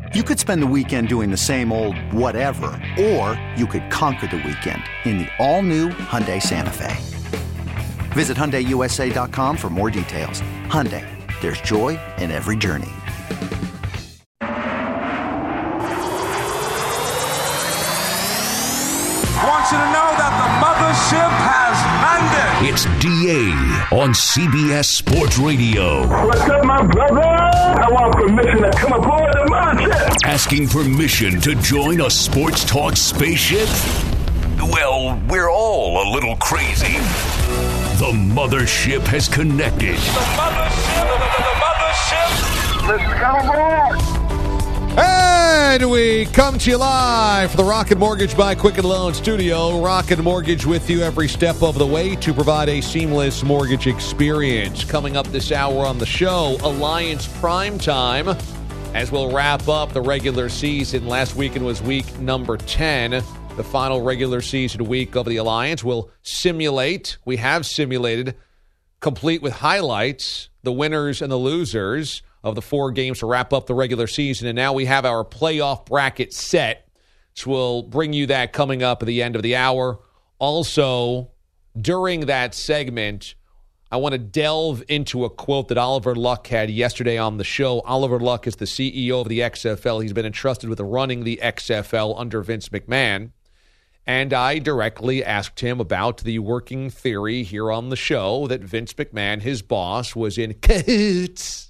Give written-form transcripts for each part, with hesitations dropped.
You could spend the weekend doing the same old whatever, or you could conquer the weekend in the all-new Hyundai Santa Fe. Visit HyundaiUSA.com for more details. Hyundai, there's joy in every journey. I want you to know that the mothership has landed. It's DA on CBS Sports Radio. What's up, my brother? I want permission to come aboard the mothership. Asking permission to join a sports talk spaceship? Well, we're all a little crazy. The mothership has connected. The mothership. Let's come aboard. And we come to you live from the Rocket Mortgage by Quicken Loan Studio. Rocket Mortgage with you every step of the way to provide a seamless mortgage experience. Coming up this hour on the show, Alliance Primetime, as we'll wrap up the regular season. Last weekend was week number 10, the final regular season week of the Alliance. We'll simulate, we have simulated, complete with highlights, the winners and the losers of the 4 games to wrap up the regular season. And now we have our playoff bracket set. So we'll bring you that coming up at the end of the hour. Also, during that segment, I want to delve into a quote that Oliver Luck had yesterday on the show. Oliver Luck is the CEO of the XFL. He's been entrusted with running the XFL under Vince McMahon. And I directly asked him about the working theory here on the show that Vince McMahon, his boss, was in cahoots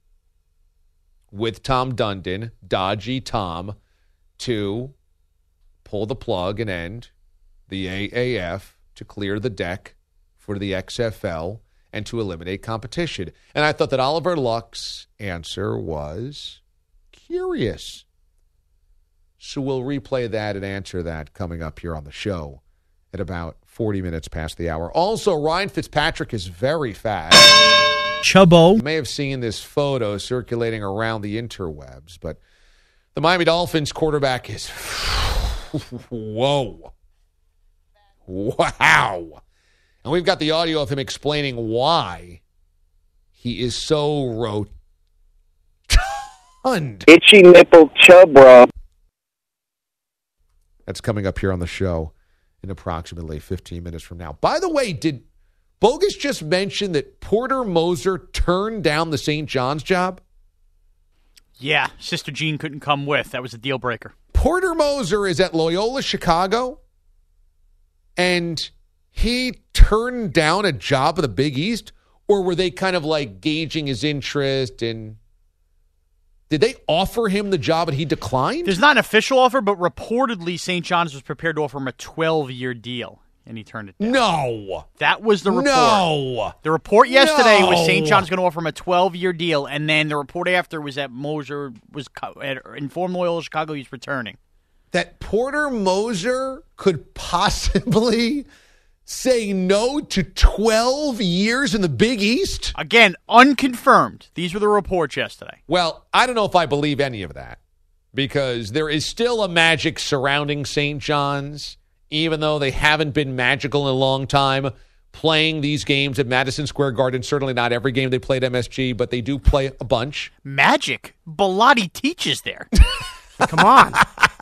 with Tom Dundon, Dodgy Tom, to pull the plug and end the AAF, to clear the deck for the XFL, and to eliminate competition. And I thought that Oliver Luck's answer was curious. So we'll replay that and answer that coming up here on the show at about 40 minutes past the hour. Also, Ryan Fitzpatrick is very fast. Chubbo. You may have seen this photo circulating around the interwebs, but the Miami Dolphins quarterback is whoa. Wow. And we've got the audio of him explaining why he is so rotund. Itchy nipple chub rub. That's coming up here on the show in approximately 15 minutes from now. By the way, did Bogus just mention that Porter Moser turned down the St. John's job? Yeah, Sister Jean couldn't come with. That was a deal breaker. Porter Moser is at Loyola Chicago, and he turned down a job at the Big East? Or were they kind of like gauging his interest? And did they offer him the job and he declined? There's not an official offer, but reportedly St. John's was prepared to offer him a 12-year deal. And he turned it down. No. That was the report. No. The report yesterday was St. John's going to offer him a 12-year deal, and then the report after was that Moser was informed Loyola Chicago he's returning. That Porter Moser could possibly say no to 12 years in the Big East? Again, unconfirmed. These were the reports yesterday. Well, I don't know if I believe any of that, because there is still a magic surrounding St. John's. Even though they haven't been magical in a long time, playing these games at Madison Square Garden, certainly not every game they played MSG, but they do play a bunch. Magic? Bilotti teaches there. Come on.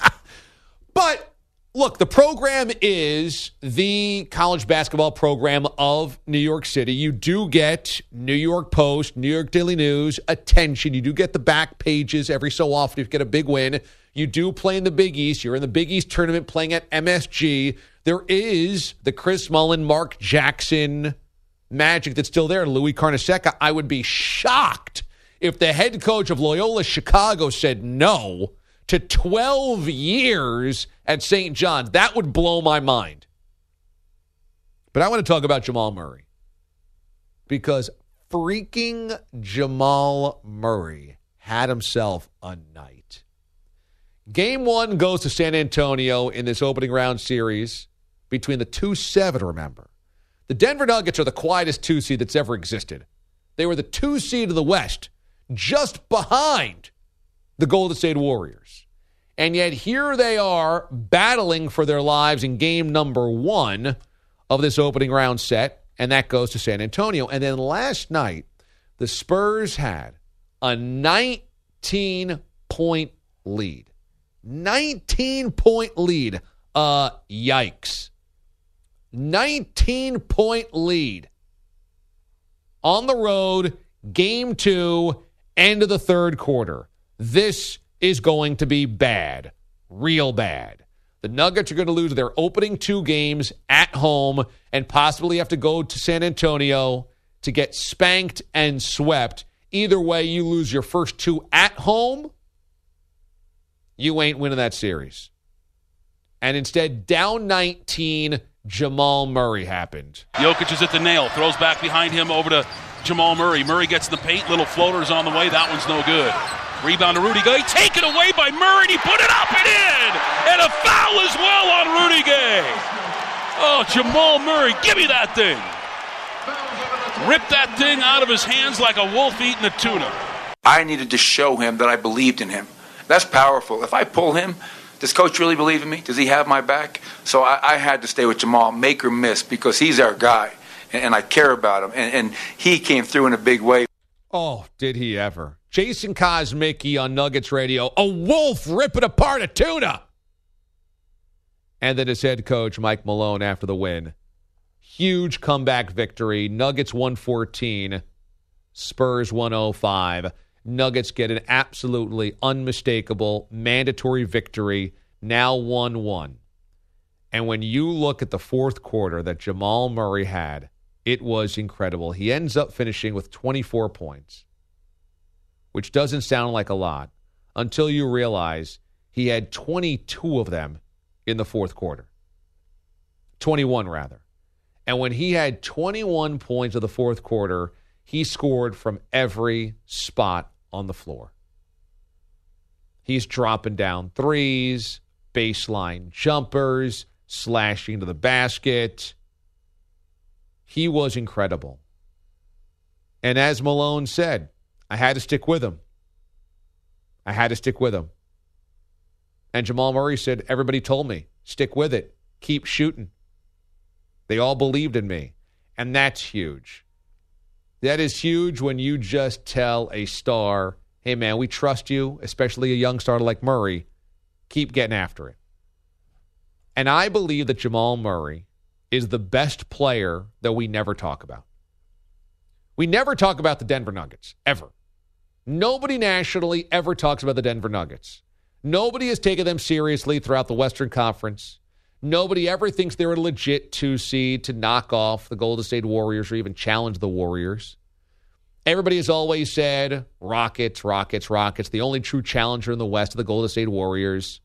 But, look, the program is the college basketball program of New York City. You do get New York Post, New York Daily News attention. You do get the back pages every so often if you get a big win. You do play in the Big East. You're in the Big East tournament playing at MSG. There is the Chris Mullin, Mark Jackson magic that's still there. Louis Carnesecca. I would be shocked if the head coach of Loyola Chicago said no to 12 years at St. John's. That would blow my mind. But I want to talk about Jamal Murray, because freaking Jamal Murray had himself a night. Game 1 goes to San Antonio in this opening round series between the 2-7, remember. The Denver Nuggets are the quietest 2 seed that's ever existed. They were the 2 seed of the West, just behind the Golden State Warriors. And yet here they are battling for their lives in game number 1 of this opening round set, and that goes to San Antonio. And then last night, the Spurs had a 19-point lead. 19-point lead. Yikes. 19-point lead. On the road, game 2, end of the third quarter. This is going to be bad. Real bad. The Nuggets are going to lose their opening 2 games at home and possibly have to go to San Antonio to get spanked and swept. Either way, you lose your first 2 at home, you ain't winning that series. And instead, down 19, Jamal Murray happened. Jokic is at the nail, throws back behind him over to Jamal Murray. Murray gets in the paint, little floaters on the way. That one's no good. Rebound to Rudy Gay, taken away by Murray, and he put it up and in! And a foul as well on Rudy Gay. Oh, Jamal Murray, give me that thing. Ripped that thing out of his hands like a wolf eating a tuna. I needed to show him that I believed in him. That's powerful. If I pull him, does Coach really believe in me? Does he have my back? So I had to stay with Jamal, make or miss, because he's our guy, and I care about him. And he came through in a big way. Oh, did he ever. Jason Kosmicki on Nuggets Radio. A wolf ripping apart a tuna. And then his head coach, Mike Malone, after the win. Huge comeback victory. Nuggets 114, Spurs 105. Nuggets get an absolutely unmistakable, mandatory victory, now 1-1. And when you look at the fourth quarter that Jamal Murray had, it was incredible. He ends up finishing with 24 points, which doesn't sound like a lot until you realize he had 22 of them in the fourth quarter. 21, rather. And when he had 21 points of the fourth quarter, he scored from every spot on the floor. He's dropping down threes, baseline jumpers, slashing to the basket. He was incredible. And as Malone said, I had to stick with him. I had to stick with him. And Jamal Murray said, everybody told me, stick with it. Keep shooting. They all believed in me. And that's huge. That is huge when you just tell a star, hey, man, we trust you, especially a young star like Murray. Keep getting after it. And I believe that Jamal Murray is the best player that we never talk about. We never talk about the Denver Nuggets, ever. Nobody nationally ever talks about the Denver Nuggets. Nobody has taken them seriously throughout the Western Conference. Nobody ever thinks they're a legit 2 seed to knock off the Golden State Warriors or even challenge the Warriors. Everybody has always said, Rockets, Rockets, Rockets. The only true challenger in the West are the Golden State Warriors.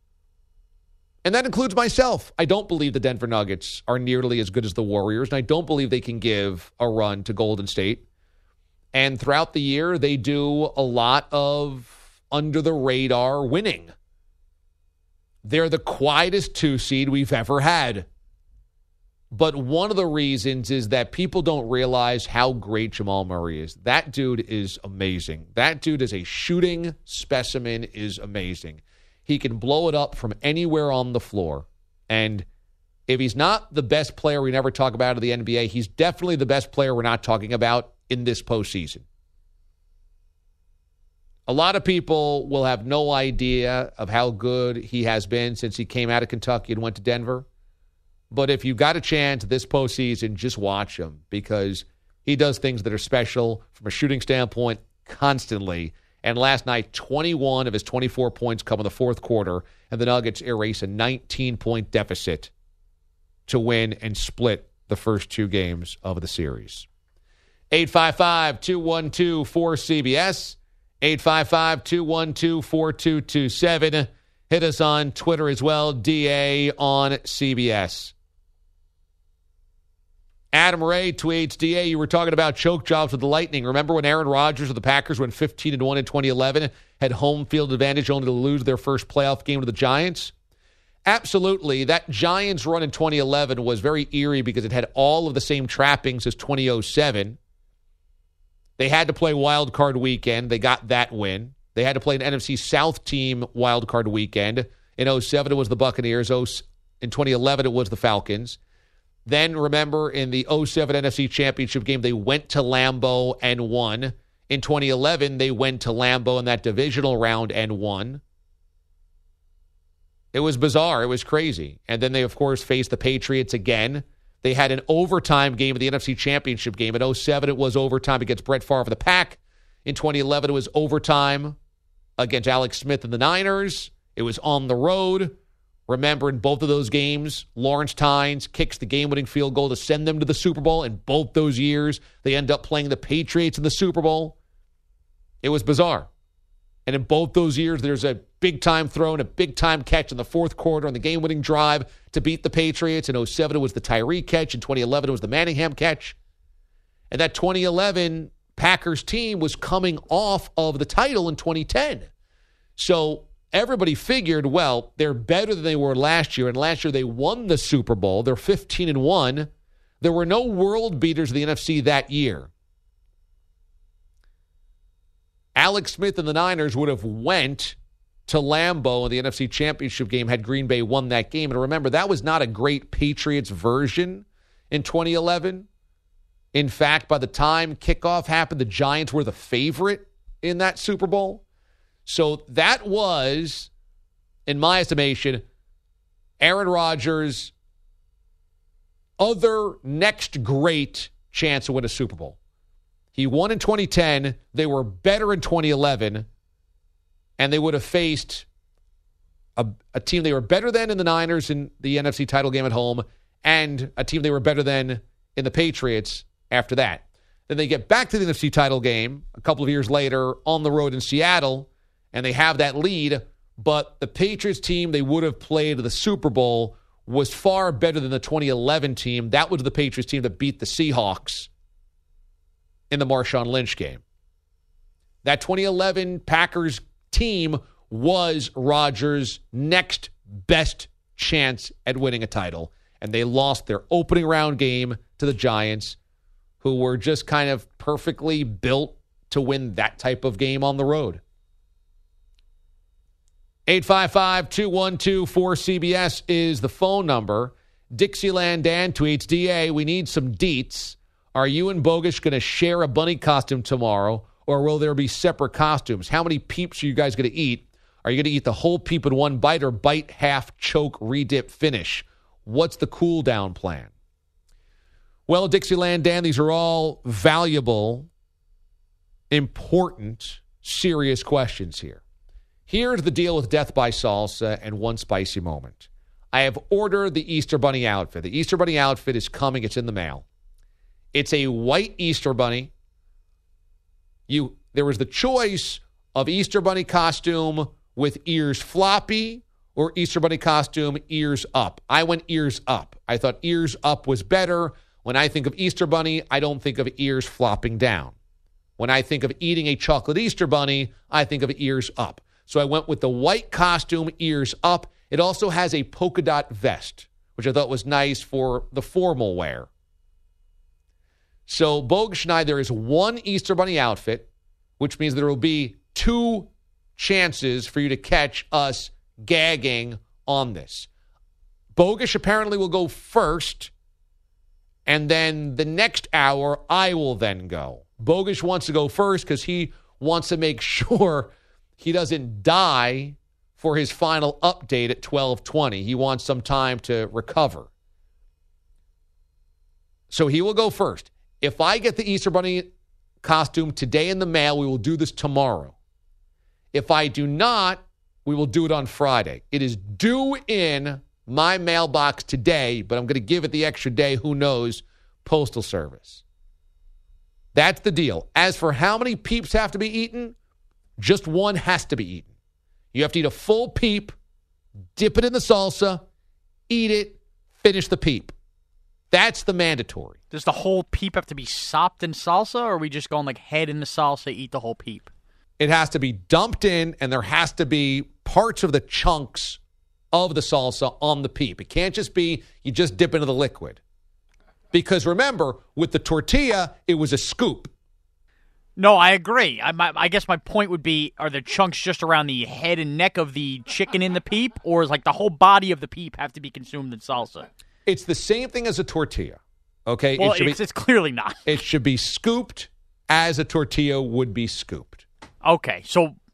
And that includes myself. I don't believe the Denver Nuggets are nearly as good as the Warriors, and I don't believe they can give a run to Golden State. And throughout the year, they do a lot of under-the-radar winning. They're the quietest 2 seed we've ever had. But one of the reasons is that people don't realize how great Jamal Murray is. That dude is amazing. That dude is a shooting specimen, is amazing. He can blow it up from anywhere on the floor. And if he's not the best player we never talk about in the NBA, he's definitely the best player we're not talking about in this postseason. A lot of people will have no idea of how good he has been since he came out of Kentucky and went to Denver. But if you got a chance this postseason, just watch him because he does things that are special from a shooting standpoint constantly. And last night, 21 of his 24 points come in the fourth quarter, and the Nuggets erase a 19-point deficit to win and split the first 2 games of the series. 855-212-4CBS. 855-212-4227. Hit us on Twitter as well, DA on CBS. Adam Ray tweets, DA, you were talking about choke jobs with the Lightning. Remember when Aaron Rodgers of the Packers went 15-1 in 2011, had home field advantage only to lose their first playoff game to the Giants? Absolutely. That Giants run in 2011 was very eerie because it had all of the same trappings as 2007. They had to play wild card weekend. They got that win. They had to play an NFC South team wild card weekend. In 2007, it was the Buccaneers. In 2011, it was the Falcons. Then, remember, in the 2007 NFC Championship game, they went to Lambeau and won. In 2011, they went to Lambeau in that divisional round and won. It was bizarre. It was crazy. And then they, of course, faced the Patriots again. They had an overtime game of the NFC Championship game. In 2007, it was overtime against Brett Favre of the Pack. In 2011, it was overtime against Alex Smith and the Niners. It was on the road. Remember, in both of those games, Lawrence Tynes kicks the game-winning field goal to send them to the Super Bowl. In both those years, they end up playing the Patriots in the Super Bowl. It was bizarre. And in both those years, there's a big-time throw and a big-time catch in the fourth quarter on the game-winning drive to beat the Patriots. In 2007, it was the Tyree catch. In 2011, it was the Manningham catch. And that 2011 Packers team was coming off of the title in 2010. So everybody figured, well, they're better than they were last year. And last year, they won the Super Bowl. They're 15-1. There were no world beaters in the NFC that year. Alex Smith and the Niners would have went to Lambeau in the NFC Championship game had Green Bay won that game. And remember, that was not a great Patriots version in 2011. In fact, by the time kickoff happened, the Giants were the favorite in that Super Bowl. So that was, in my estimation, Aaron Rodgers' other next great chance to win a Super Bowl. He won in 2010. They were better in 2011. And they would have faced a team they were better than in the Niners in the NFC title game at home and a team they were better than in the Patriots after that. Then they get back to the NFC title game a couple of years later on the road in Seattle, and they have that lead. But the Patriots team they would have played at the Super Bowl was far better than the 2011 team. That was the Patriots team that beat the Seahawks in the Marshawn Lynch game. That 2011 Packers team was Rodgers' next best chance at winning a title, and they lost their opening round game to the Giants, who were just kind of perfectly built to win that type of game on the road. 855-212-4CBS is the phone number. Dixieland Dan tweets, DA, we need some deets. Are you and Bogusch going to share a bunny costume tomorrow, or will there be separate costumes? How many peeps are you guys going to eat? Are you going to eat the whole peep in one bite or bite, half, choke, redip, finish? What's the cool down plan? Well, Dixieland Dan, these are all valuable, important, serious questions here. Here's the deal with Death by Salsa and One Spicy Moment. I have ordered the Easter Bunny outfit. The Easter Bunny outfit is coming. It's in the mail. It's a white Easter Bunny. There was the choice of Easter Bunny costume with ears floppy or Easter Bunny costume ears up. I went ears up. I thought ears up was better. When I think of Easter Bunny, I don't think of ears flopping down. When I think of eating a chocolate Easter Bunny, I think of ears up. So I went with the white costume, ears up. It also has a polka dot vest, which I thought was nice for the formal wear. So Bogusch and I, there is one Easter Bunny outfit, which means there will be two chances for you to catch us gagging on this. Bogusch apparently will go first, and then the next hour, I will then go. Bogusch wants to go first because he wants to make sure he doesn't die for his final update at 12:20. He wants some time to recover. So he will go first. If I get the Easter Bunny costume today in the mail, we will do this tomorrow. If I do not, we will do it on Friday. It is due in my mailbox today, but I'm going to give it the extra day. Who knows? Postal Service. That's the deal. As for how many peeps have to be eaten, just one has to be eaten. You have to eat a full peep, dip it in the salsa, eat it, finish the peep. That's the mandatory. Does the whole peep have to be sopped in salsa, or are we just going like head in the salsa, eat the whole peep? It has to be dumped in, and there has to be parts of the chunks of the salsa on the peep. It can't just be you just dip into the liquid. Because remember, with the tortilla, it was a scoop. No, I agree. I guess my point would be, are the chunks just around the head and neck of the chicken in the peep, or is like the whole body of the peep have to be consumed in salsa? It's the same thing as a tortilla, okay? Well, it's clearly not. It should be scooped as a tortilla would be scooped. Okay, so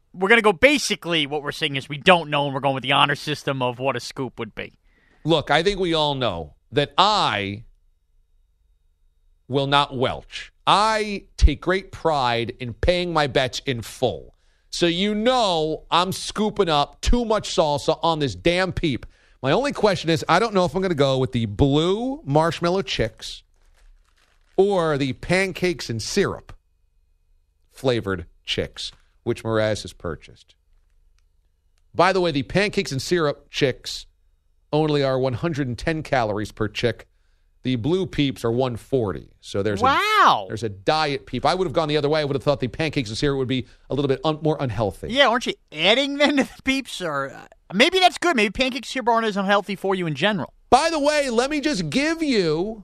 we're going to go basically what we're saying is we don't know, and we're going with the honor system of what a scoop would be. Look, I think we all know that I will not welch. I take great pride in paying my bets in full. So you know I'm scooping up too much salsa on this damn peep. My only question is, I don't know if I'm going to go with the blue marshmallow chicks or the pancakes and syrup flavored chicks, which Mraz has purchased. By the way, the pancakes and syrup chicks only are 110 calories per chick. The blue peeps are 140. So there's there's a diet peep. I would have gone the other way. I would have thought the pancakes and syrup would be a little bit more unhealthy. Yeah, aren't you adding then to the peeps? Or maybe that's good. Maybe pancakes and syrup aren't as unhealthy for you in general. By the way, let me just give you...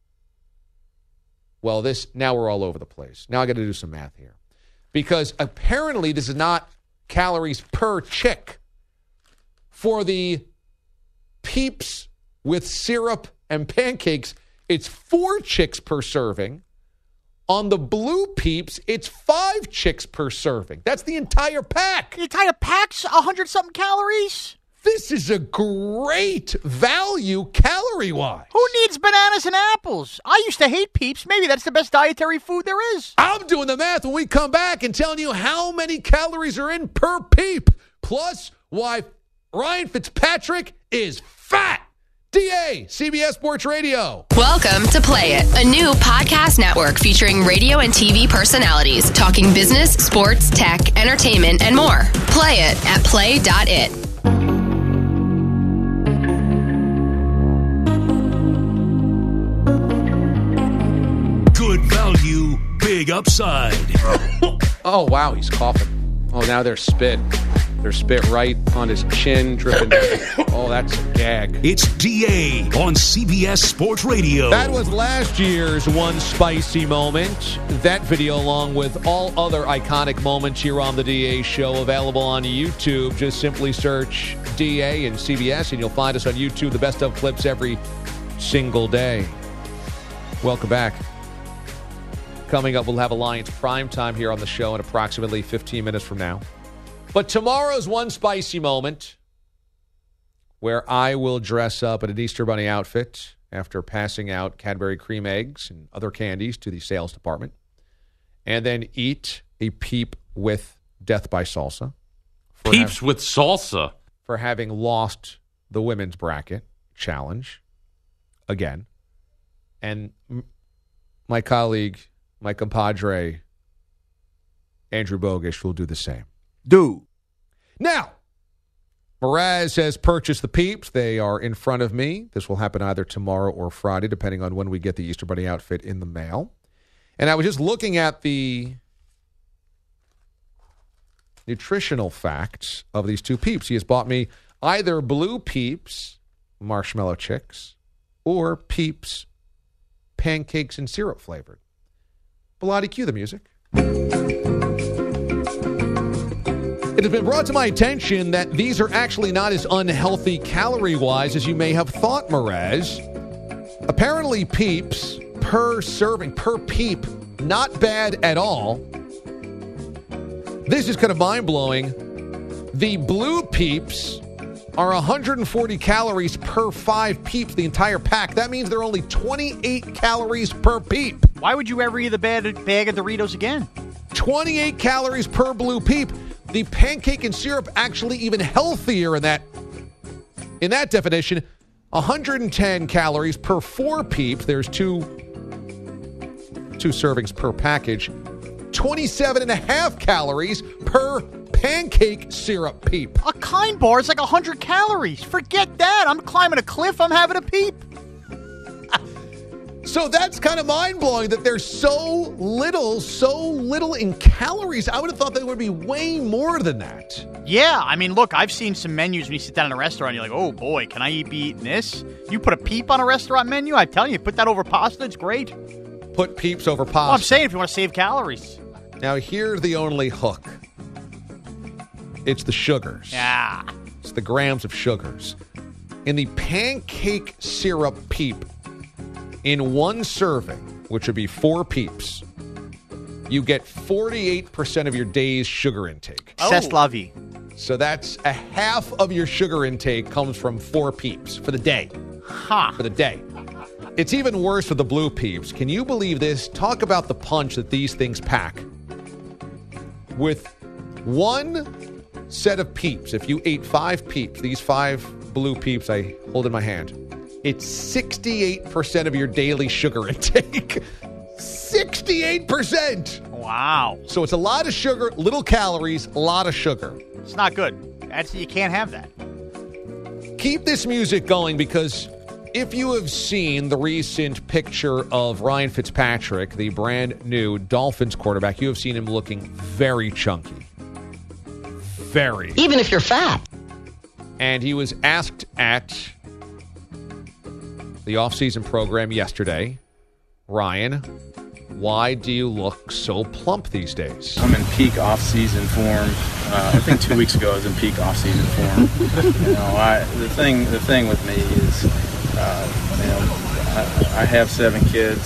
Well, now we're all over the place. Now I got to do some math here. Because apparently this is not calories per chick. For the peeps with syrup and pancakes, it's 4 chicks per serving. On the blue peeps, it's 5 chicks per serving. That's the entire pack. The entire pack's 100-something calories? This is a great value calorie-wise. Who needs bananas and apples? I used to hate peeps. Maybe that's the best dietary food there is. I'm doing the math when we come back and telling you how many calories are in per peep. Plus, why Ryan Fitzpatrick is fat. DA, CBS Sports Radio. Welcome to Play It, a new podcast network featuring radio and TV personalities talking business, sports, tech, entertainment, and more. Play it at play.it. Good value, big upside. Oh, wow, he's coughing. Oh, now there's spit. There's spit right on his chin, dripping. Oh, that's a gag. It's DA on CBS Sports Radio. That was last year's one spicy moment. That video, along with all other iconic moments here on the DA show, available on YouTube. Just simply search DA and CBS, and you'll find us on YouTube, the best of clips every single day. Welcome back. Coming up, we'll have Alliance Primetime here on the show in approximately 15 minutes from now. But tomorrow's one spicy moment where I will dress up in an Easter Bunny outfit after passing out Cadbury cream eggs and other candies to the sales department, and then eat a peep with Death by Salsa. Peeps with salsa? For having lost the women's bracket challenge again. And my colleague, my compadre, Andrew Bogish, will do the same. Dude. Now, Mraz has purchased the peeps. They are in front of me. This will happen either tomorrow or Friday, depending on when we get the Easter Bunny outfit in the mail. And I was just looking at the nutritional facts of these two peeps. He has bought me either blue peeps, marshmallow chicks, or peeps, pancakes and syrup flavored. Bilotti, cue the music. It has been brought to my attention that these are actually not as unhealthy calorie-wise as you may have thought, Mraz. Apparently, peeps per serving, per peep, not bad at all. This is kind of mind-blowing. The blue peeps are 140 calories per 5 peeps, the entire pack. That means they're only 28 calories per peep. Why would you ever eat the bag of Doritos again? 28 calories per blue peep. The pancake and syrup actually even healthier in that definition. 110 calories per 4 peeps. There's two servings per package. 27.5 calories per pancake syrup peep. A kind bar is like 100 calories. Forget that. I'm climbing a cliff. I'm having a peep. So that's kind of mind-blowing that there's so little in calories. I would have thought there would be way more than that. Yeah, I mean, look, I've seen some menus when you sit down in a restaurant, you're like, oh boy, can I be eating this? You put a peep on a restaurant menu, I tell you, put that over pasta, it's great. Put peeps over pasta. Well, I'm saying if you want to save calories. Now, here's the only hook. It's the sugars. Yeah. It's the grams of sugars. In the pancake syrup peep, in one serving, which would be 4 peeps, you get 48% of your day's sugar intake. C'est la vie. So that's a half of your sugar intake comes from 4 Peeps for the day. For the day. It's even worse with the Blue Peeps. Can you believe this? Talk about the punch that these things pack. With one set of Peeps, if you ate 5 Peeps, these 5 Blue Peeps I hold in my hand, it's 68% of your daily sugar intake. 68%! Wow. So it's a lot of sugar, little calories, a lot of sugar. It's not good. You can't have that. Keep this music going because if you have seen the recent picture of Ryan Fitzpatrick, the brand new Dolphins quarterback, you have seen him looking very chunky. Very. Even if you're fat. And he was asked at the offseason program yesterday, Ryan, why do you look so plump these days? I'm in peak off-season form. I think 2 weeks ago I was in peak off-season form. The thing with me is, I have 7 kids.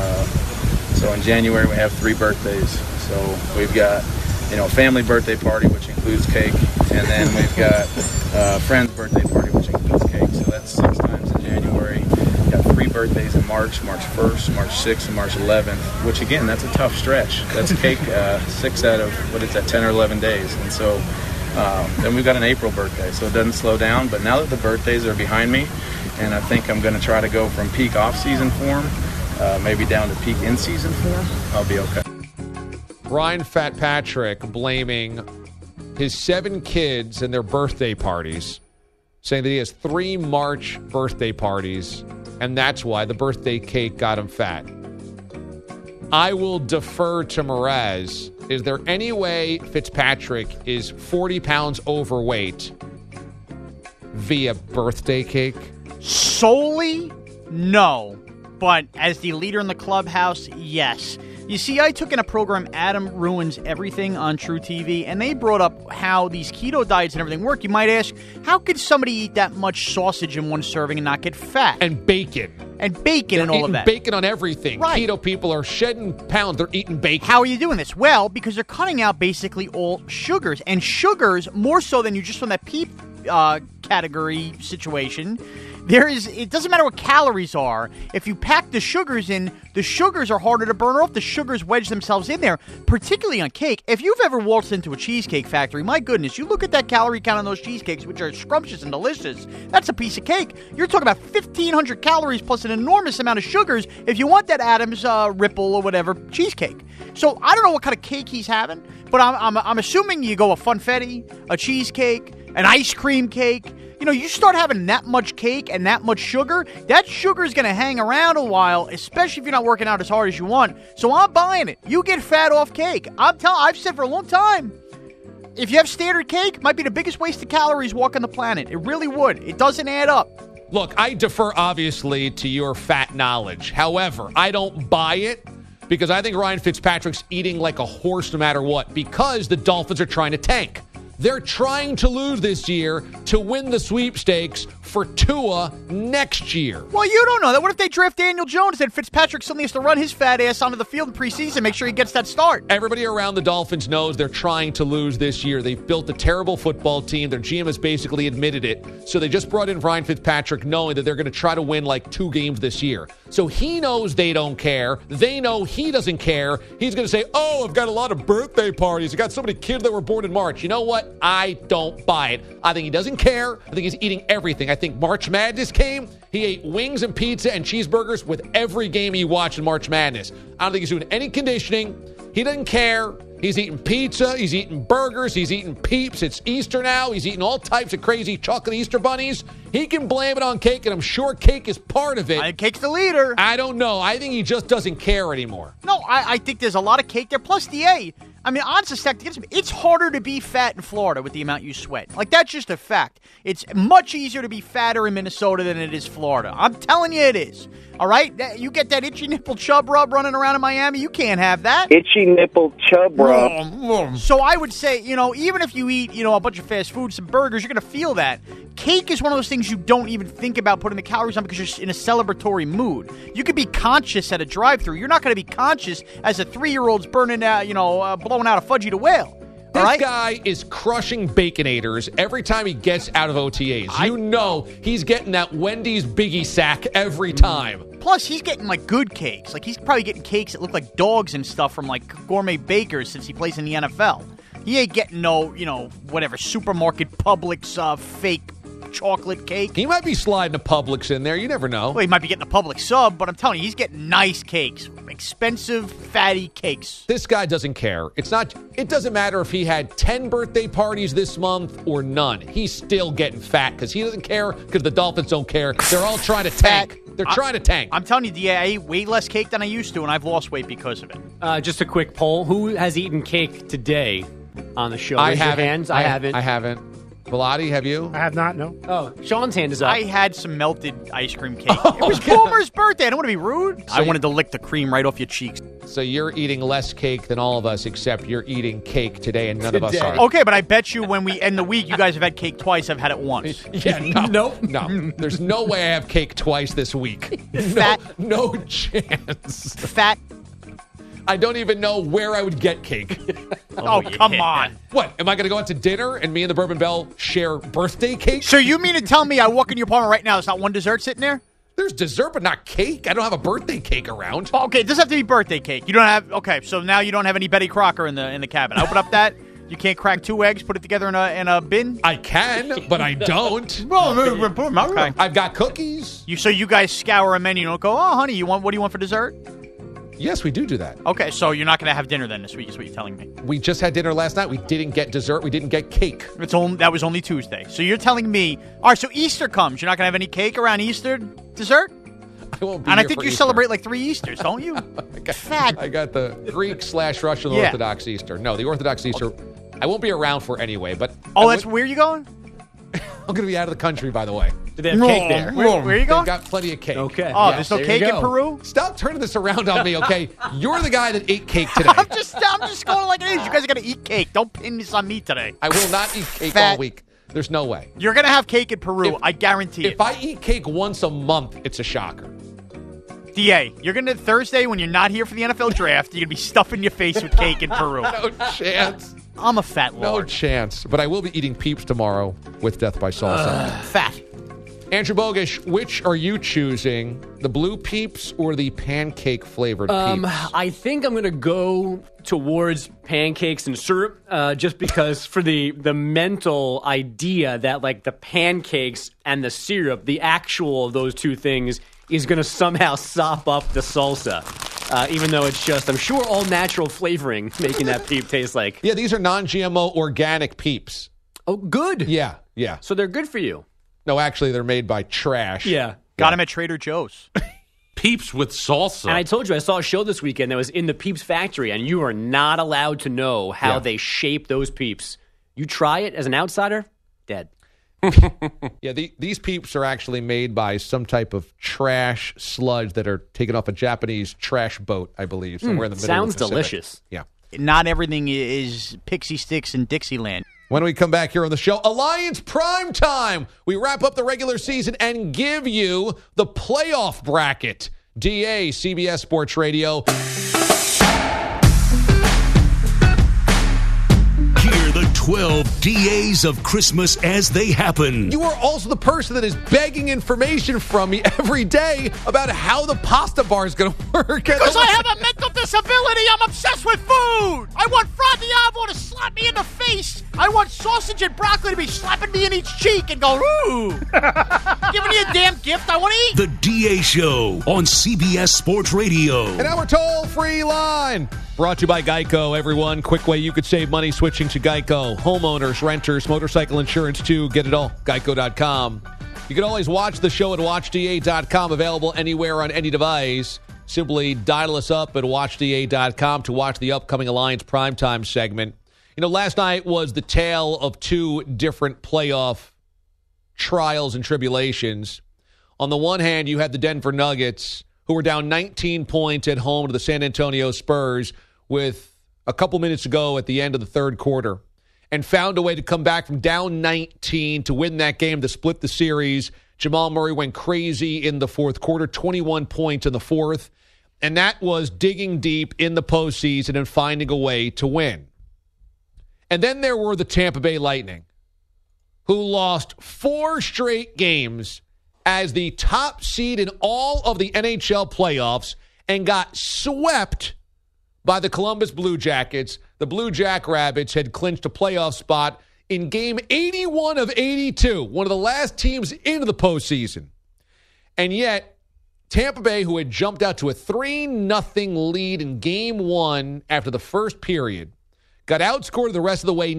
So in January we have 3 birthdays. So we've got, a family birthday party, which includes cake, and then we've got a friend's birthday party, which includes cake. So that's 6 times in January. Got 3 birthdays in March, March 1st, March 6th, and March 11th, which, again, that's a tough stretch. That's cake 6 out of, 10 or 11 days. And so then we've got an April birthday, so it doesn't slow down. But now that the birthdays are behind me, and I think I'm going to try to go from peak off-season form, maybe down to peak in-season form, I'll be okay. Ryan Fitzpatrick blaming his 7 kids and their birthday parties, saying that he has 3 March birthday parties, and that's why the birthday cake got him fat. I will defer to Mraz. Is there any way Fitzpatrick is 40 pounds overweight via birthday cake? Solely, no. But as the leader in the clubhouse, yes. You see, I took in a program, Adam Ruins Everything, on True TV, and they brought up how these keto diets and everything work. You might ask, how could somebody eat that much sausage in one serving and not get fat? And bacon. And all of that. Bacon on everything. Right. Keto people are shedding pounds. They're eating bacon. How are you doing this? Well, because they're cutting out basically all sugars. And sugars, more so than you just from that Peep category situation, it doesn't matter what calories are. If you pack the sugars in, the sugars are harder to burn off. The sugars wedge themselves in there, particularly on cake. If you've ever waltzed into a cheesecake factory, my goodness, you look at that calorie count on those cheesecakes, which are scrumptious and delicious. That's a piece of cake. You're talking about 1,500 calories plus an enormous amount of sugars if you want that Adam's Ripple or whatever cheesecake. So I don't know what kind of cake he's having, but I'm assuming you go a funfetti, a cheesecake, an ice cream cake. You start having that much cake and that much sugar, that sugar is going to hang around a while, especially if you're not working out as hard as you want. So I'm buying it. You get fat off cake. I've said for a long time, if you have standard cake, it might be the biggest waste of calories walking the planet. It really would. It doesn't add up. Look, I defer, obviously, to your fat knowledge. However, I don't buy it because I think Ryan Fitzpatrick's eating like a horse no matter what because the Dolphins are trying to tank. They're trying to lose this year to win the sweepstakes for Tua next year. Well, you don't know that. What if they draft Daniel Jones and Fitzpatrick suddenly has to run his fat ass onto the field in preseason, make sure he gets that start? Everybody around the Dolphins knows they're trying to lose this year. They've built a terrible football team. Their GM has basically admitted it. So they just brought in Ryan Fitzpatrick knowing that they're going to try to win like 2 games this year. So he knows they don't care. They know he doesn't care. He's going to say, I've got a lot of birthday parties. I got so many kids that were born in March. You know what? I don't buy it. I think he doesn't care. I think he's eating everything. I think March Madness came. He ate wings and pizza and cheeseburgers with every game he watched in March Madness. I don't think he's doing any conditioning. He doesn't care. He's eating pizza. He's eating burgers. He's eating Peeps. It's Easter now. He's eating all types of crazy chocolate Easter bunnies. He can blame it on cake, and I'm sure cake is part of it. Cake's the leader. I don't know. I think he just doesn't care anymore. No, I think there's a lot of cake there. Plus, I mean, honest to fact, it's harder to be fat in Florida with the amount you sweat. Like, that's just a fact. It's much easier to be fatter in Minnesota than it is Florida. I'm telling you it is. All right? You get that itchy nipple chub rub running around in Miami, you can't have that. Itchy nipple chub rub. So I would say, even if you eat, a bunch of fast food, some burgers, you're going to feel that. Cake is one of those things you don't even think about putting the calories on because you're in a celebratory mood. You could be conscious at a drive-thru. You're not going to be conscious as a 3-year-old's burning out, blowing out a Fudgy to Whale. This guy is crushing Baconators every time he gets out of OTAs. He's getting that Wendy's Biggie sack every time. Plus, he's getting, good cakes. He's probably getting cakes that look like dogs and stuff from, gourmet bakers since he plays in the NFL. He ain't getting no, supermarket Publix fake chocolate cake. He might be sliding a Publix in there. You never know. Well, he might be getting a Publix sub, but I'm telling you, he's getting nice cakes. Expensive, fatty cakes. This guy doesn't care. It doesn't matter if he had 10 birthday parties this month or none. He's still getting fat because he doesn't care because the Dolphins don't care. They're all trying to tank. They're trying to tank. I'm telling you, I ate way less cake than I used to, and I've lost weight because of it. Just a quick poll. Who has eaten cake today on the show? I Raise your haven't. hands. I haven't. I haven't. Velati, have you? I have not, no. Oh, Sean's hand is up. I had some melted ice cream cake. It was Boomer's birthday. I don't want to be rude. I wanted to lick the cream right off your cheeks. So you're eating less cake than all of us, except you're eating cake today, and none of us are. Okay, but I bet you when we end the week, you guys have had cake twice. I've had it once. Yeah, no. There's no way I have cake twice this week. No chance. Fat. I don't even know where I would get cake. Come on. What? Am I going to go out to dinner and me and the Bourbon Bell share birthday cake? So you mean to tell me I walk in your apartment right now, there's not one dessert sitting there? There's dessert, but not cake. I don't have a birthday cake around. Okay, it doesn't have to be birthday cake. You don't have. Okay, so now you don't have any Betty Crocker in the cabinet. Open up that. You can't crack 2 eggs, put it together in a bin? I can, but I don't. Okay. I've got cookies. So you guys scour a menu and don't go, oh, honey, what do you want for dessert? Yes, we do that. Okay, so you're not going to have dinner then this week is what you're telling me. We just had dinner last night. We didn't get dessert. We didn't get cake. That was only Tuesday. So you're telling me, all right, so Easter comes. You're not going to have any cake around Easter dessert? I won't be And I here think for you Easter. celebrate like 3 Easters, don't you? I got the Greek/Russian Orthodox Easter. No, the Orthodox Easter I won't be around for anyway. But that's where you going? I'm going to be out of the country, by the way. Do they have cake there? Where are you going? They've got plenty of cake. Okay. Oh, there's no cake in Peru? Stop turning this around on me, okay? You're the guy that ate cake today. I'm just going like it is. You guys are going to eat cake. Don't pin this on me today. I will not eat cake all week. There's no way. You're going to have cake in Peru. I guarantee it. If I eat cake once a month, it's a shocker. DA, you're going to Thursday when you're not here for the NFL draft, you're going to be stuffing your face with cake in Peru. No chance. I'm a fat lord. No chance. But I will be eating Peeps tomorrow with Death by Salsa. Fat. Andrew Bogish, which are you choosing? The blue Peeps or the pancake-flavored Peeps? I think I'm going to go towards pancakes and syrup just because for the mental idea that, the pancakes and the syrup, the actual of those two things is going to somehow sop up the salsa. Even though it's just, I'm sure, all natural flavoring making that Peep taste like. Yeah, these are non-GMO organic Peeps. Oh, good. Yeah. So they're good for you. No, actually, they're made by trash. Yeah. Got them at Trader Joe's. Peeps with salsa. And I told you, I saw a show this weekend that was in the Peeps factory, and you are not allowed to know how they shape those Peeps. You try it as an outsider, dead. Yeah, these Peeps are actually made by some type of trash sludge that are taken off a Japanese trash boat, I believe, somewhere in the middle sounds of the Pacific. delicious. Yeah. Not everything is Pixie Sticks and Dixieland. When we come back here on the show, Alliance Prime Time. We wrap up the regular season and give you the playoff bracket. DA, CBS Sports Radio. Hear the 12 DAs of Christmas as they happen. You are also the person that is begging information from me every day about how the pasta bar is going to work. Because I have a mental disability. I'm obsessed with food. I want Fra Diavolo to slap me in the face. I want sausage and broccoli to be slapping me in each cheek and go, ooh. Giving you a damn gift I want to eat. The DA Show on CBS Sports Radio. And our toll-free line. Brought to you by Geico, everyone. Quick way you could save money switching to Geico. Homeowners, renters, motorcycle insurance too. Get it all. Geico.com. You can always watch the show at watchda.com. Available anywhere on any device. Simply dial us up at watchda.com to watch the upcoming Alliance Primetime segment. You know, last night was the tale of two different playoff trials and tribulations. On the one hand, you had the Denver Nuggets, who were down 19 points at home to the San Antonio Spurs with a couple minutes to go at the end of the third quarter, and found a way to come back from down 19 to win that game to split the series. Jamal Murray went crazy in the fourth quarter, 21 points in the fourth, and that was digging deep in the postseason and finding a way to win. And then there were the Tampa Bay Lightning, who lost 4 straight games as the top seed in all of the NHL playoffs and got swept by the Columbus Blue Jackets. The Blue Jackrabbits had clinched a playoff spot in game 81 of 82, one of the last teams into the postseason. And yet, Tampa Bay, who had jumped out to a 3-0 lead in game 1 after the first period, got outscored the rest of the way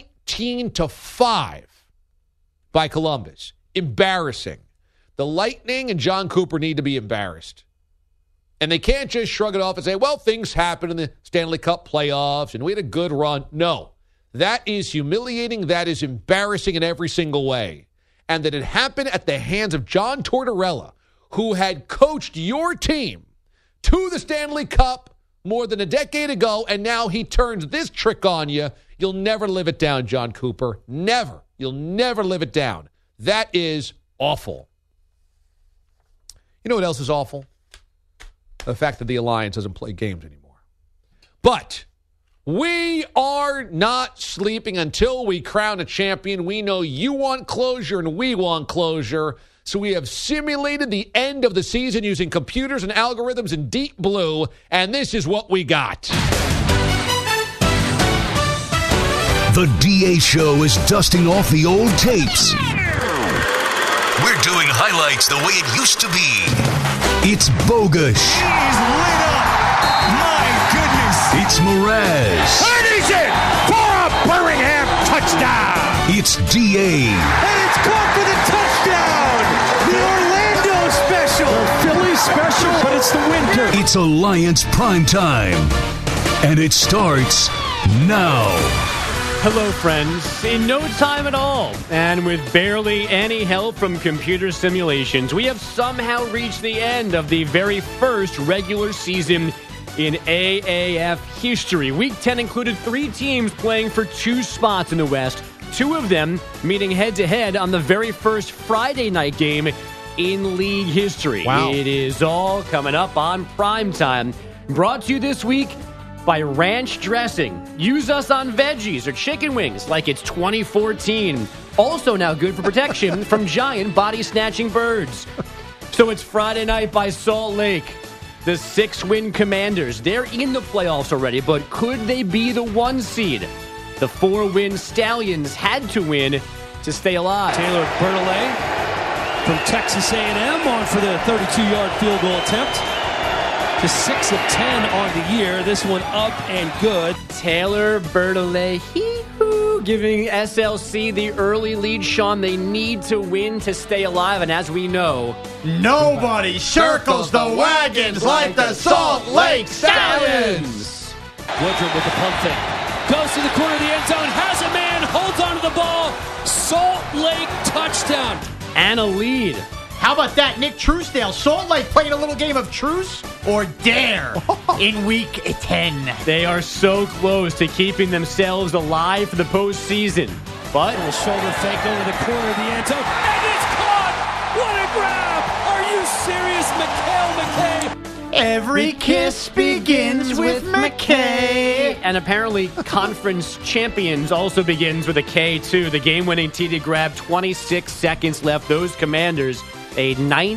19-5 by Columbus. Embarrassing. The Lightning and John Cooper need to be embarrassed. And they can't just shrug it off and say, well, things happen in the Stanley Cup playoffs and we had a good run. No, that is humiliating. That is embarrassing in every single way. And that it happened at the hands of John Tortorella, who had coached your team to the Stanley Cup more than a decade ago, and now he turns this trick on you. You'll never live it down, John Cooper. Never. You'll never live it down. That is awful. You know what else is awful? The fact that the Alliance doesn't play games anymore. But we are not sleeping until we crown a champion. We know you want closure and we want closure. So we have simulated the end of the season using computers and algorithms in Deep Blue, and this is what we got. The DA Show is dusting off the old tapes. We're doing highlights the way it used to be. It's bogus. He's lit up. My goodness. It's Mraz. And he's in for a Birmingham touchdown. It's DA. And it's caught for the touchdown. The Orlando special. The Philly special, but it's the winter. It's Alliance Primetime. And it starts now. Hello, friends. In no time at all, and with barely any help from computer simulations, we have somehow reached the end of the very first regular season in AAF history. Week 10 included 3 teams playing for 2 spots in the West, 2 of them meeting head-to-head on the very first Friday night game in league history. Wow. It is all coming up on Primetime. Brought to you this week by Ranch Dressing. Use us on veggies or chicken wings like it's 2014. Also now good for protection from giant body-snatching birds. So it's Friday night by Salt Lake. The 6-win Commanders, they're in the playoffs already, but could they be the 1 seed? The 4-win Stallions had to win to stay alive. Taylor Bertolet from Texas A&M on for the 32-yard field goal attempt. To 6 of 10 on the year. This one up and good. Taylor Bertolet, giving SLC the early lead. Sean, they need to win to stay alive. And as we know, nobody circles the wagons like the Salt Lake Stallions. Woodruff with the pump fake. Goes to the corner of the end zone. Has a man. Holds onto the ball. Salt Lake touchdown. And a lead. How about that, Nick Truesdale? Salt Lake playing a little game of truce or dare in Week 10. They are so close to keeping themselves alive for the postseason. But a shoulder fake over the corner of the end zone. And it's caught! What a grab! Are you serious, Mikhail McKay? Every kiss begins with McKay. And apparently conference champions also begins with a K, too. The game-winning TD grab, 26 seconds left. Those Commanders, a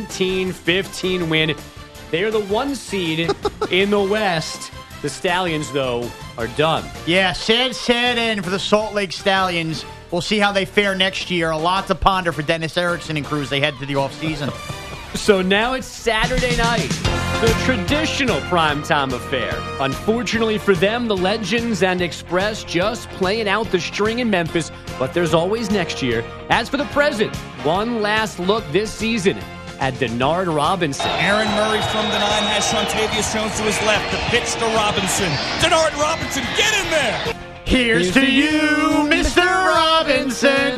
19-15 win. They are the 1 seed in the West. The Stallions, though, are done. Yeah, sad end for the Salt Lake Stallions. We'll see how they fare next year. A lot to ponder for Dennis Erickson and crews. They head to the offseason. So now it's Saturday night, the traditional primetime affair. Unfortunately for them, the Legends and Express just playing out the string in Memphis, but there's always next year. As for the present, one last look this season at Denard Robinson. Aaron Murray from the 9 has Shantavius Jones to his left. The pitch to Robinson. Denard Robinson, get in there! Here's to you, Mr. Robinson.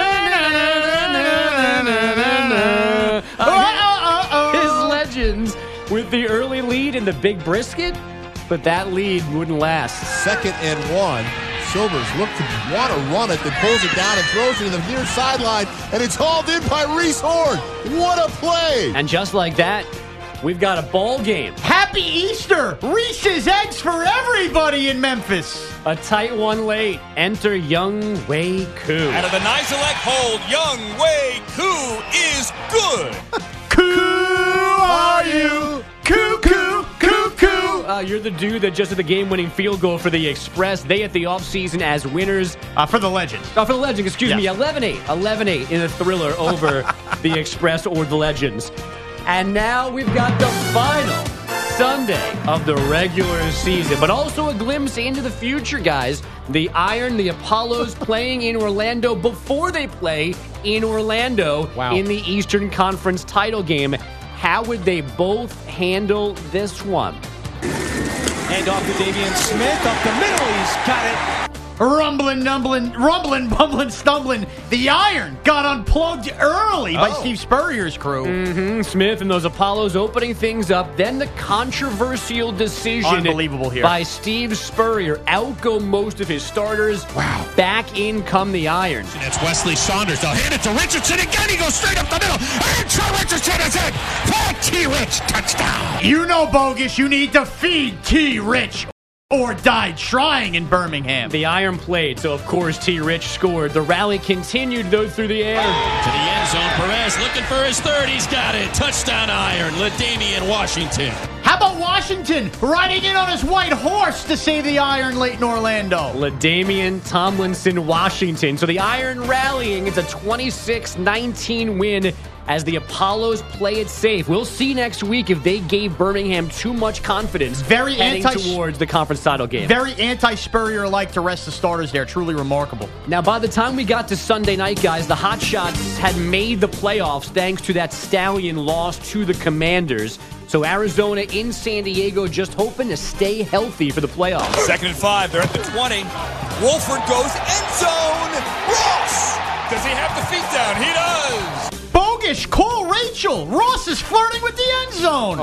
His Legends with the early lead in the Big Brisket, but that lead wouldn't last. 2nd and 1. Silvers look to want to run it, then pulls it down and throws it to the near sideline, and it's hauled in by Reese Horn. What a play! And just like that, we've got a ball game. Happy Easter! Reese's Eggs for everybody in Memphis. A tight one late. Enter Young Wei Koo. Out of the Nizelec hold, Young Wei Koo is good. Who are you? Coo, coo, coo, coo. You're the dude that just did the game-winning field goal for the Express. They at the offseason as winners. For the Legends. For the Legends, excuse me. 11-8. 11-8 in a thriller over the Express or the Legends. And now we've got the final Sunday of the regular season, but also a glimpse into the future, guys. The Iron, the Apollos playing in Orlando before they play in Orlando in the Eastern Conference title game. How would they both handle this one? Hand off to Davian Smith. Up the middle. He's got it. Rumbling, bumbling, stumbling. The Iron got unplugged early by Steve Spurrier's crew. Smith and those Apollos opening things up. Then the controversial decision Unbelievable here. by Steve Spurrier. Outgo most of his starters. Wow. Back in come the Iron. It's Wesley Saunders. They'll hand it to Richardson again. He goes straight up the middle. And Trey Richardson is in. Back T-Rich. Touchdown. You know, Bogus, you need to feed T-Rich. Or died trying in Birmingham. The Iron played, so of course T-Rich scored. The rally continued, though, through the air. To the end zone, Perez looking for his third. He's got it. Touchdown Iron. LaDainian Washington. How about Washington riding in on his white horse to save the Iron late in Orlando? LaDainian Tomlinson, Washington. So the Iron rallying. It's a 26-19 win as the Apollos play it safe. We'll see next week if they gave Birmingham too much confidence heading towards the conference title game. Very anti-Spurrier-like to rest the starters there. Truly remarkable. Now, by the time we got to Sunday night, guys, the Hotshots had made the playoffs thanks to that Stallion loss to the Commanders. So Arizona in San Diego just hoping to stay healthy for the playoffs. 2nd and 5. They're at the 20. Wolford goes end zone. Ross! Does he have the feet down? He does. Bogus, call Rachel. Ross is flirting with the end zone.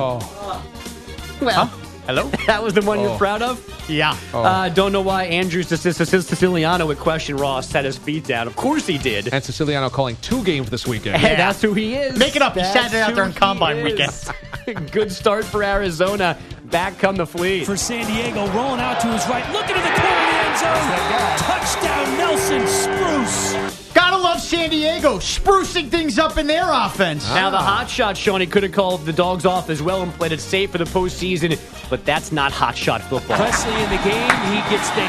Well, hello? That was the one you're proud of? Yeah. Don't know why Andrew Siciliano would question Ross set his feet down. Of course he did. And Siciliano calling 2 games this weekend. Hey, that's who he is. Make it up. He sat it out there in Combine is. weekend. Good start for Arizona. Back come the Fleet. For San Diego, rolling out to his right. Looking to the corner of the end zone. Touchdown, Nelson Spruce. Gotta love San Diego, sprucing things up in their offense. Now the hotshot, Shawnee, could have called the dogs off as well and played it safe for the postseason, but that's not hotshot football. Presley in the game. He gets the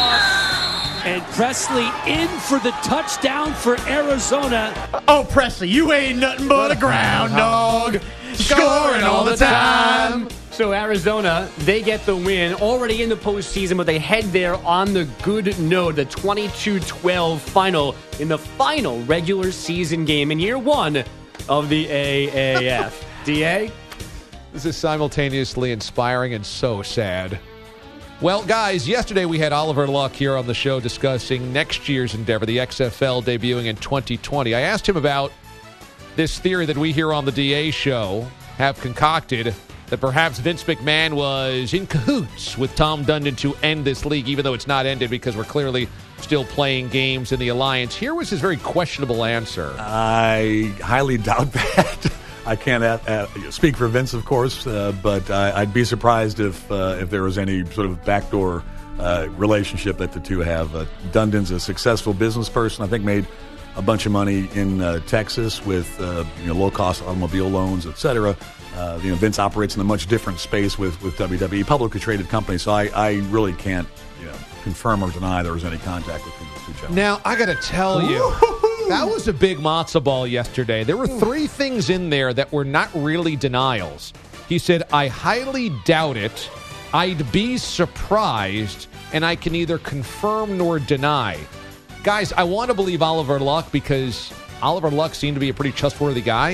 handoff. And Presley in for the touchdown for Arizona. Oh, Presley, you ain't nothing but a groundhog. Scoring all the time. So Arizona, they get the win already in the postseason, but they head there on the good note, the 22-12 final in the final regular season game in year 1 of the AAF. DA? This is simultaneously inspiring and so sad. Well, guys, yesterday we had Oliver Luck here on the show discussing next year's endeavor, the XFL debuting in 2020. I asked him about this theory that we here on the DA show have concocted, that perhaps Vince McMahon was in cahoots with Tom Dundon to end this league, even though it's not ended because we're clearly still playing games in the Alliance. Here was his very questionable answer. I highly doubt that. I can't speak for Vince, of course, but I'd be surprised if there was any sort of backdoor relationship that the two have. Dundon's a successful business person. I think made a bunch of money in Texas with low-cost automobile loans, etc. Vince operates in a much different space with WWE, publicly traded company. So I really can't confirm or deny there was any contact between the two gentlemen. Now, I got to tell you, that was a big matzo ball yesterday. There were 3 things in there that were not really denials. He said, I highly doubt it, I'd be surprised, and I can neither confirm nor deny. Guys, I want to believe Oliver Luck because Oliver Luck seemed to be a pretty trustworthy guy.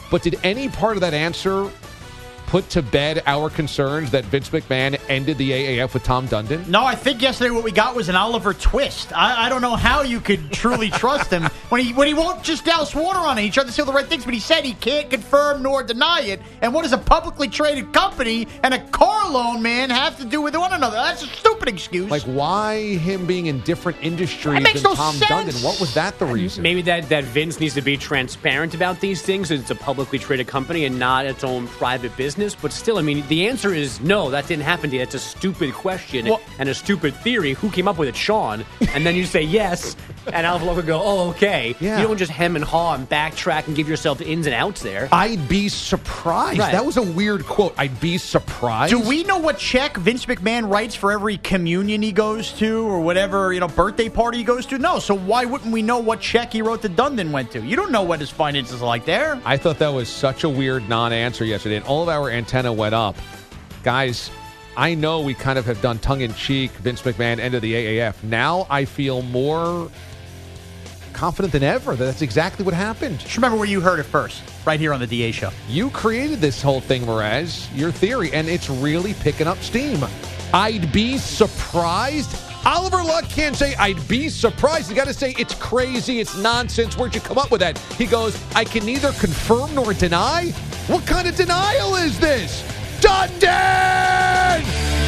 But did any part of that answer put to bed our concerns that Vince McMahon ended the AAF with Tom Dundon? No, I think yesterday what we got was an Oliver Twist. I don't know how you could truly trust him when he won't just douse water on it. He tried to say all the right things, but he said he can't confirm nor deny it. And what does a publicly traded company and a car loan man have to do with one another? That's a stupid excuse. Like, why him being in different industries makes than no Tom sense. Dundon? What was that the reason? Maybe that Vince needs to be transparent about these things. It's a publicly traded company and not its own private business. But still, I mean, the answer is no, that didn't happen to you. It's a stupid question and a stupid theory. Who came up with it? Sean. And then you say yes, and Alpha would go, oh, okay. Yeah. You don't just hem and haw and backtrack and give yourself the ins and outs there. I'd be surprised. Right. That was a weird quote. I'd be surprised. Do we know what check Vince McMahon writes for every communion he goes to or whatever, birthday party he goes to? No. So why wouldn't we know what check he wrote to Dundon went to? You don't know what his finances are like there. I thought that was such a weird non-answer yesterday, and all of our antenna went up. Guys, I know we kind of have done tongue-in-cheek Vince McMahon end of the AAF. Now I feel more confident than ever that that's exactly what happened. Just remember where you heard it first, right here on the DA Show. You created this whole thing, Mraz, your theory, and it's really picking up steam. I'd be surprised. Oliver Luck can't say, I'd be surprised. You got to say, it's crazy, it's nonsense. Where'd you come up with that? He goes, I can neither confirm nor deny? What kind of denial is this? Dundon!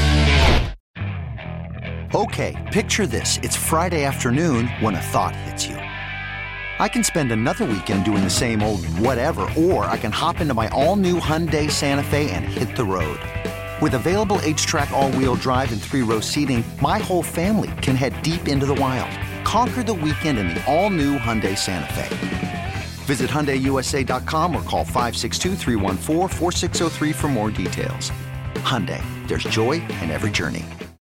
Okay, picture this. It's Friday afternoon when a thought hits you. I can spend another weekend doing the same old whatever, or I can hop into my all-new Hyundai Santa Fe and hit the road. With available H-Track all-wheel drive and 3-row seating, my whole family can head deep into the wild. Conquer the weekend in the all-new Hyundai Santa Fe. Visit HyundaiUSA.com or call 562-314-4603 for more details. Hyundai, there's joy in every journey.